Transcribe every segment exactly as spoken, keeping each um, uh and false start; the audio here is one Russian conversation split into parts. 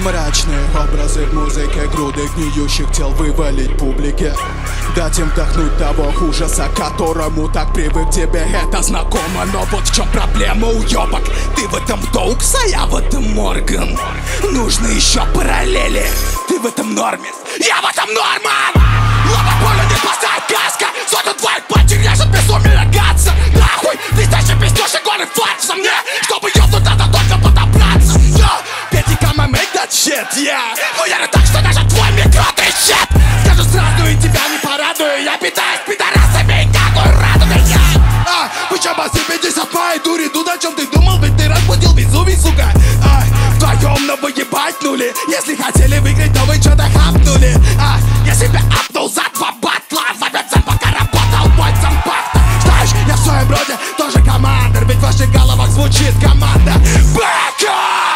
Мрачные образы в музыке, груды гниющих тел вывалить публике. Дать им вдохнуть того ужаса, которому так привык, тебе это знакомо. Но вот в чем проблема, уёбок. Ты в этом Доукс, а я в этом Морган. Нужны еще параллели. Ты в этом Нормис, я в этом Норман. Лоба поля не поставит каска. Сотен твоих пальчик режет безумие рогаться. Нахуй, блестящий пиздёж и горы фарса мне, чтобы ёбнуть надо только подобраться. Петика, мы make that shit, yeah. Хуярю так, что даже твой микро трещит. Скажу сразу и тебя не порадую. Я питаюсь пидорасами, какой раду меня. А, почему себе пятьдесят моей дури? Тут о чем ты думал, ведь ты разбудил Везувий, сука. А, вдвоем, но вы ебатнули. Если хотели выиграть, то вы что-то хапнули. А, я себя апнул за два батла. Забиться, пока работал мой зампахта. Знаешь, я в своем роде тоже командир, ведь в ваших головах звучит команда Back up!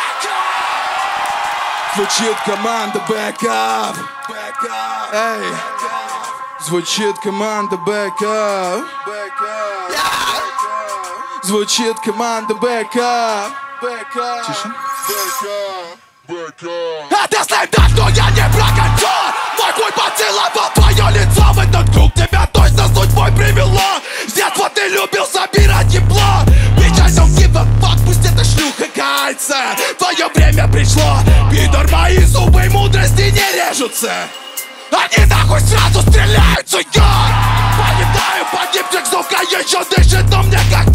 Звучит команда Back up! Эй! Звучит команда Back up! Звучит команда Back up! Тише. Это слайда, что я не прокатил. Мой хуй поцеловал твое лицо. В этот круг тебя точно судьбой привело. С детства ты любил собирать ебло. Bitch, I don't give a fuck, пусть эта шлюха кается. Твое время пришло. Пидор, мои зубы мудрости не режутся. Они нахуй сразу стреляются, я. Погибаю, погибших, сука, еще дышит, но мне как